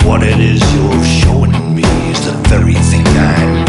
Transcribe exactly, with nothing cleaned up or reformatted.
what it is you're showing me is the very thing I'm